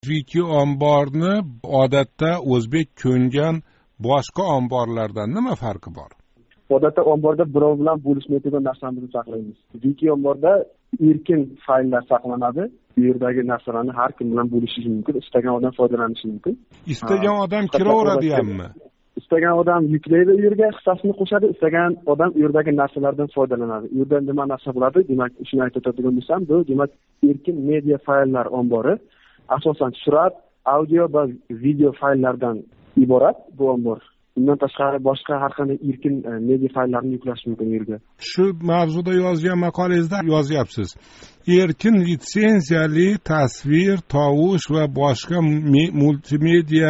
Wiki omborni odatda o'zbek ko'ngan boshqa omborlardan nima farqi bor? Odatda omborda birov bilan bo'lishmaydigan narsamizni saqlaymiz. Wiki omborda erkin fayllar saqlanadi. Bu yerdagi narsalarni har kim bilan bo'lishish mumkin, istagan odam foydalanishi mumkin. Istagan odam kiraveradi-hammi? Istagan odam yuklaydi, u yerga hissasini qo'shadi, istagan odam u yerdagi narsalardan foydalanadi. U yerda nima narsa bo'ladi? Demak, shuni aytib o'tadigan bo'lsam, bu demak erkin media fayllar ombori. Asosan surat, audio va video fayllardan iborat bu ombor. Bundan tashqari boshqa har qanday erkin media fayllarni yuklash mumkin yerga. Shu mavzuda yozgan maqolangizda yozyapsiz. Erkin litsenziyali tasvir, tovush va boshqa multimedia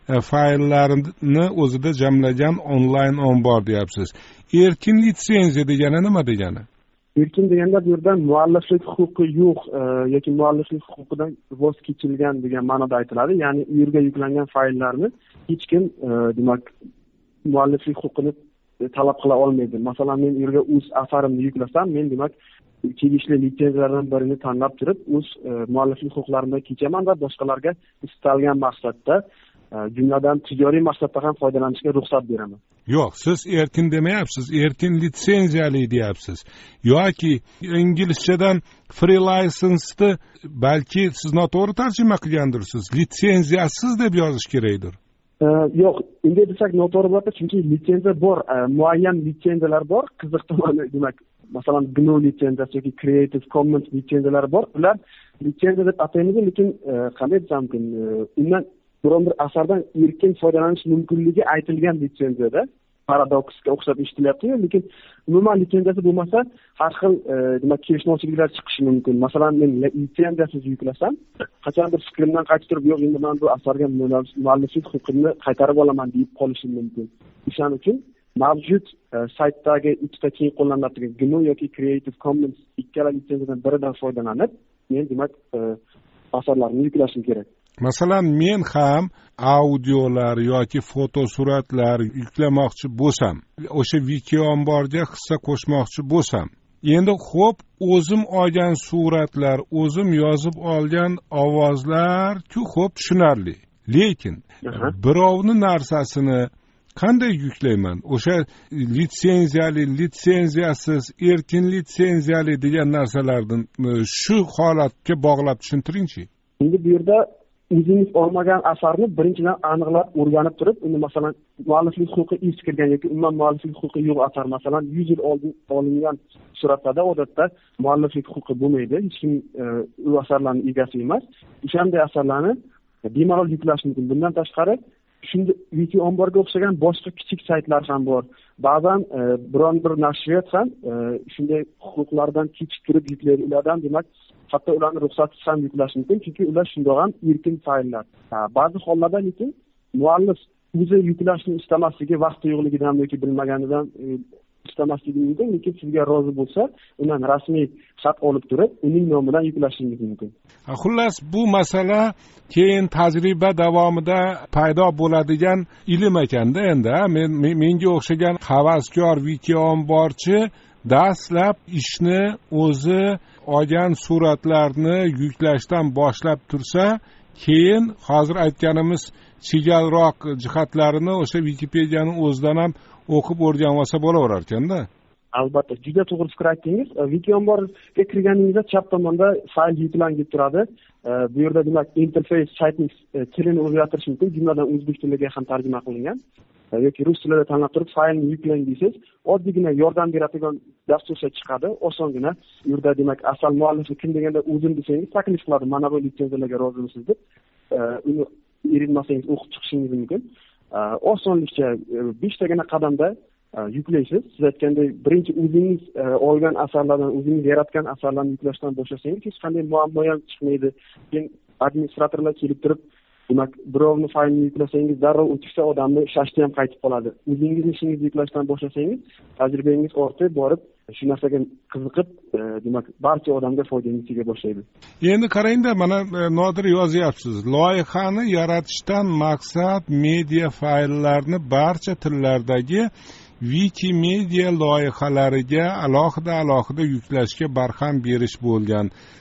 fayllarni o'zida jamlagan onlayn ombor deyapsiz. Erkin litsenziya degani nima degani? Erkin deganda bu yerda mualliflik huquqi yo'q yoki mualliflik huquqidan voz kechilgan degan ma'noda aytiladi. Ya'ni u yerga yuklangan fayllarni hech kim demak mualliflik huquqini talab qila olmaydi. Masalan, men u yerga o'z asarimni yuklasam, men demak tegishli litsenziyalardan birini tanlab turib, o'z mualliflik huquqlarimdan kechaman va boshqalarga istalgan maqsadda, jumladan tijoriy maqsadda ham foydalanishga ruxsat beraman. Yo'q, siz erkin demayapsiz, erkin litsenziyali deyapsiz. Yoki inglizchadan free license balki siz noto'g'ri tarjima qilgandirsiz. Litsenziyasiz deb yozish kerakdir. Yo'q, unday desak noto'g'ri bo'ladi, chunki litsenziya bor, muayyan litsenziyalar bor. Qiziq tomoni demak, masalan, GNU litsenziyasi yoki Creative Commons litsenziyalari bor. Ular litsenziya deb ataymiz, lekin qanday desam mumkin, undan biron bir asardan erkin foydalanish mumkinligi aytilgan litsenziyada. Paradoksga o'xshab eshitilyapti-yu, lekin umuman litsenziyasi bo'lmasa, har xil demak kelishmovchiliklar chiqishi mumkin. Masalan, men litsenziyasiz yuklasam, qachondir fikrimdan qaytib turib, yo'q, endi men bu asarga mualliflik huquqini qaytarib olaman deb qolishim mumkin. O'shaning uchun mavjud saytdagi ikkita keng qo'llaniladigan GNU yoki Creative Commons ikkala litsenziyadan biridan foydalanib, men demak asarlarni yuklashim kerak. Masalan, men ham audiolar yoki fotosuratlar yuklamoqchi bo'lsam, o'sha Wiki omborga hissa qo'shmoqchi bo'lsam, endi xo'p, o'zim olgan suratlar, o'zim yozib olgan ovozlar-ku xo'p tushunarli. Lekin birovni narsasini qanday yuklayman? O'sha litsenziyali, litsenziyasiz, erkin litsenziyali degan narsalarni shu holatga bog'lab tushuntiringchi. Endi bu yerda o'zingiz olmagan asarni birinchidan aniqlab o'rganib turib, uni masalan mualliflik huquqi eskirgan yoki umuman mualliflik huquqi yo'q asar, masalan 100 yil oldin olingan suratlarda odatda mualliflik huquqi bo'lmaydi, hech kim u asarlarning egasi emas. O'shanday asarlarni bemalol yuklash mumkin. Bundan tashqari, shunda Wiki omborga o'xshagan boshqa kichik saytlar ham bor. Ba'zan biron bir nashriyat ham shunday huquqlardan kechib turib yuklaydi. Ulardan demak hatto ularni ruxsatsiz ham yuklash mumkin, chunki ular shundoq ham erkin fayllar. Ba'zi hollarda lekin muallif o'zi yuklashni istamasligi, vaqti yo'qligidan yoki bilmaganidan istamasligi mumkin, lekin sizga rozi bo'lsa, undan rasmiy xat olib turib, uning nomidan yuklashingiz mumkin. Xullas, bu masala keyin tajriba davomida paydo bo'ladigan ilm ekanda endi. Menga o'xshagan havaskor Wiki omborchi dastlab ishni o'zi olgan suratlarni yuklashdan boshlab tursa, keyin hozir aytganimiz chigalroq jihatlarini o'sha Wikipediyaning o'zidan ham o'qib o'rganib olsa bo'laverar ekanda. Albatta, juda to'g'ri fikr aytdingiz. Wiki omborga kirganingizda chap tomonda fayl yuklang deb turadi. Bu yerda demak interfays saytning tilini o'zgartirish mumkin, jumladan o'zbek tiliga ham tarjima qilingan. Yoki rus tilida tanlab turib faylni yuklang deysiz, oddiygina yordam beradigan dasturcha chiqadi, osongina. Bu yerda demak asal muallifi kim deganda o'zim desangiz taklif qiladi, mana bu litsenziyalarga rozimisiz deb. Uni erinmasangiz o'qib chiqishingiz mumkin. Osonlikcha 5 tagina qadamda yuklaysiz. Siz aytgandek, birinchi o'zingiz olgan asarlardan, o'zingiz yaratgan asarlarni yuklashdan boshlasangiz hech qanday muammo ham chiqmaydi. Keyin administratorlar kelib turib, demak, birovni faylini yuklasangiz, darrov o'tishsa odamni shashti ham qaytib qoladi. O'zingizni ishingizni yuklashdan boshlasangiz, tajribangiz ortib borib, shu narsaga qiziqib, demak, barcha odamga foydangiz tega boshlaydi. Endi qarangda, mana Nodir yozyapsiz. Loyihani yaratishdan maqsad media fayllarni barcha tillardagi Wikimedia loyihalariga alohida yuklashga barham berish bo'lgan.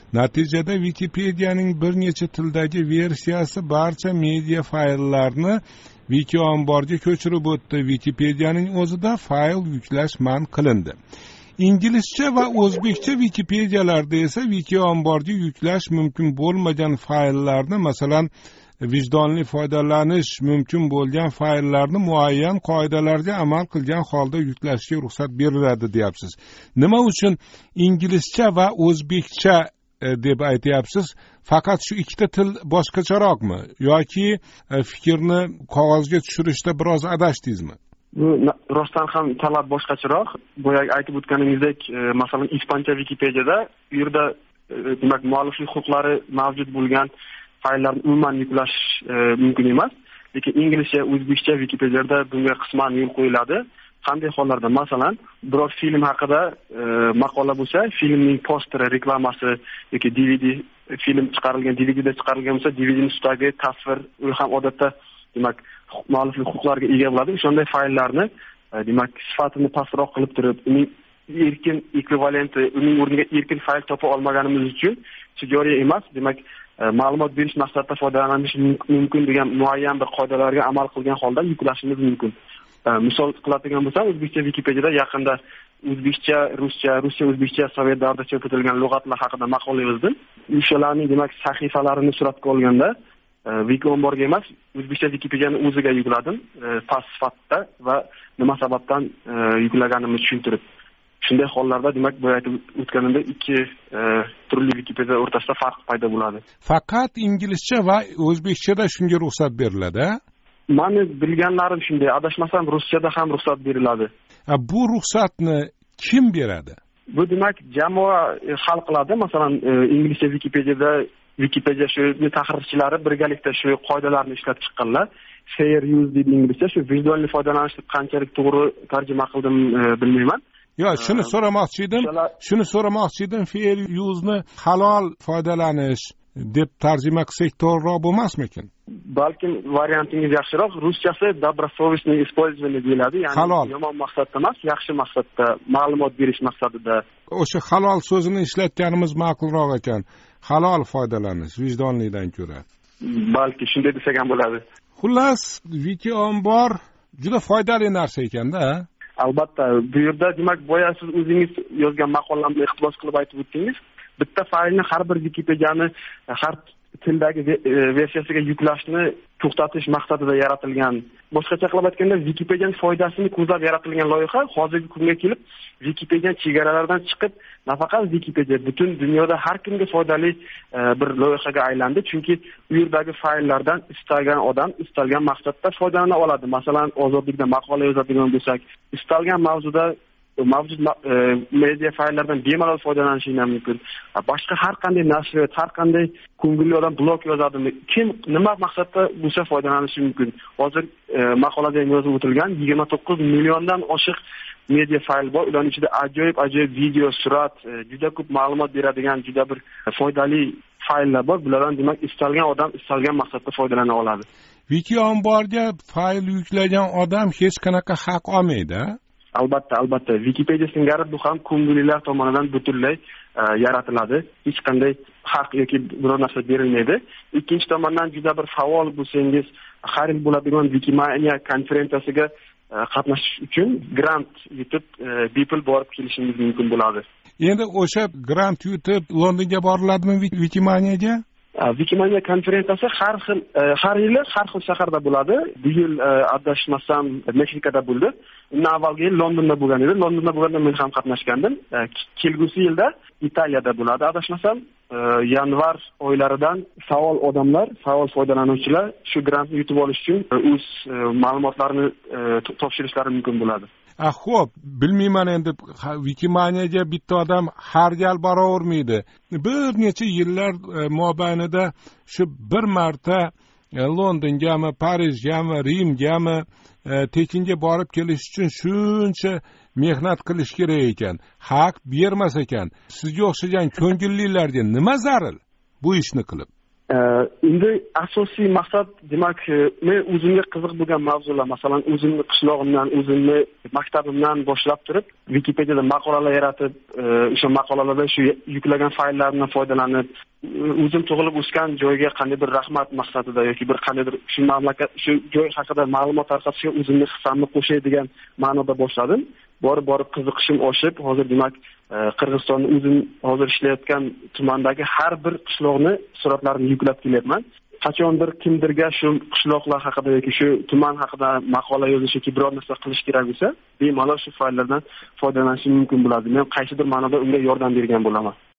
Natijada Wikipedianing bir necha tildagi versiyasi barcha media fayllarni Wiki omborga ko'chirib o'tdi. Wikipedianing o'zida fayl yuklash man qilindi. Inglizcha va o'zbekcha Wikipedialarda esa Wiki omborga yuklash mumkin bo'lmagan fayllarni, masalan, vijdonli foydalanish mumkin bo'lgan fayllarni muayyan qoidalarga amal qilgan holda yuklashga ruxsat beriladi deyapsiz. Nima uchun inglizcha va o'zbekcha deb aytyapsiz? Faqat shu ikkita til boshqacharoqmi yoki fikrni qog'ozga tushirishda biroz adashdingizmi? Bu rostdan ham talab boshqacharoq. Boyagi aytib o'tganingizdek, masalan, ispancha Wikipediada u yerda demak mualliflik huquqlari mavjud bo'lgan fayllarni umuman yuklash mumkin emas. Lekin inglizcha, o'zbekcha Wikipediada bunga qisman yo'l qo'yiladi. Qanday hollarda? Masalan, biror film haqida maqola bo'lsa, filmning posteri, reklamasi yoki DVD film chiqarilgan, DVDda chiqarilgan bo'lsa, DVDning ustidagi tasvir, u ham odatda demak mualliflik huquqlariga ega bo'ladi. Shunday fayllarni demak sifatini pastroq qilib turib, uning erkin ekvivalenti, uning o'rniga erkin fayl topa olmaganimiz uchun joriy emas, demak ma'lumot berish maqsadida foydalanish mumkin degan muayyan bir qoidalarga amal qilgan holda yuklashimiz mumkin. Misol qiladigan bo'lsam, o'zbekcha Wikipediada yaqinda o'zbekcha, ruscha, o'zbekcha, sovet davrida chop etilgan lug'atlar haqida maqola yozdim. O'shalarning demak sahifalarini suratga olganda Wiki omborga emas, o'zbekcha Wikipediani o'ziga yukladim, past sifatda va nima sababdan yuklaganimni tushuntirib. Shunday hollarda demak bu aytib o'tganimda ikki turli Wikipedia o'rtasida farq paydo bo'ladi. Faqat inglizcha va o'zbekchada shunga ruxsat beriladi. Meni bilganlarim shunday, adashmasam ruschada ham ruxsat beriladi. Bu ruxsatni kim beradi? Bu demak jamoa hal qiladi. Masalan, inglizcha Wikipedia shu tahrirchilari birgalikda shu qoidalarni ishlab chiqqanlar. Fair use deydi inglizcha, shu vijdonli foydalanishni qanchalik to'g'ri tarjima qildim bilmayman. Yo, shuni so'ramoqchi edim. Fair use'ni halol foydalanish deb tarjima qilsak to'g'riroq bo'lmasmikin? Balkim variantingiz yaxshiroq. Ruschasi добросовестное использование deyiladi, ya'ni yomon maqsadda emas, yaxshi maqsadda, ma'lumot berish maqsadida. O'sha halol so'zini ishlatganimiz ma'qulroq ekan. Halol foydalanish vijdonlidan ko'ra. Balki shunday desak ham bo'ladi. Xullas, Wiki ombor juda foydali narsa ekanda. Albatta, bu yerda demak boya siz o'zingiz yozgan maqolamni iqtibos qilib aytib o'tdingiz. Bitta faylni har bir Wikipediani har tildagi versiyasiga yuklashni to'xtatish maqsadida yaratilgan. Boshqacha qilib aytganda, Wikipedianing foydasini ko'zlab yaratilgan loyiha hozirgi kunga kelib Wikipedia chegaralaridan chiqib, nafaqat Wikipedia, butun dunyoda har kimga foydali bir loyihaga aylandi. Chunki u yerdagi fayllardan istalgan odam istalgan maqsadda foydalana oladi. Masalan, ozodlikda maqola yozadigan bo'lsak, istalgan mavzuda mavjud media fayllardan bemalol foydalanishingiz mumkin. Boshqa har qanday nashriyat, har qanday ko'ngilli odam blog yozadimi, kim nima maqsadda bo'lsa foydalanishi mumkin. Hozir maqolada yozib o'tilgan 29 milliondan oshiq media fayl bor. Ularning ichida ajoyib video, surat, juda ko'p ma'lumot beradigan juda bir foydali fayllar bor. Bulardan demak istalgan odam istalgan maqsadda foydalana oladi. Wiki omborga fayl yuklagan odam hech qanaqa haq olmaydi. Albatta. Wikipedia singari bu ham ko'ngillilar tomonidan butunlay yaratiladi. Hech qanday haq yoki biror narsa berilmaydi. Ikkinchi tomondan juda bir faol bo'lsangiz, har yil bo'ladigan Wikimania konferensiyasiga qatnashish uchun grant yutib, bepul borib kelishingiz mumkin bo'ladi. Endi o'sha grant yutib Londonga boriladimi Wikimaniaga? Wikimania konferensiyasi har yili har xil shaharda bo'ladi. Bu yil adashmasam Meksikada bo'ldi. Undan avvalgi yil Londonda bo'lgan edi. Londonda bo'lganda men ham qatnashgandim. Kelgusi yilda Italiyada bo'ladi. Adashmasam yanvar oylaridan faol odamlar, faol foydalanuvchilar shu grantni yutib olish uchun o'z ma'lumotlarini topshirishlari mumkin bo'ladi. Xo'p, bilmayman endi Wikimaniaga bitta odam har gal boravermaydi. Bir necha yillar mobaynida shu bir marta Londongami, Parijgami, Rimgami tekinga borib kelish uchun shuncha mehnat qilish kerak ekan. Haq bermas ekan. Sizga o'xshagan ko'ngillilarga nima zaril bu ishni qilib? Endi asosiy maqsad demak men o'zimga qiziq bo'lgan mavzular, masalan o'zimni qishlog'imdan, o'zimni maktabimdan boshlab turib Wikipediyada maqolalar yaratib, o'sha maqolalarda shu yuklagan fayllardan foydalanib, o'zim tug'ilib o'sgan joyga qandaydir rahmat maqsadida yoki bir qandaydir shu mamlakat, shu joy haqida ma'lumot tarqatishga o'zimni hissamni qo'shay degan ma'noda boshladim. Borib qiziqishim oshib, hozir demak Qirg'izistonda o'zim hozir ishlayotgan tumandagi har bir qishloqni suratlarini yuklab kelyapman. Qachondir kimdirga shu qishloqlar haqida yoki shu tuman haqida maqola yozish yoki biror narsa qilish kerak bo'lsa, bemalol shu fayllardan foydalanish mumkin bo'ladi. Men qaysidir ma'noda unga yordam bergan bo'laman.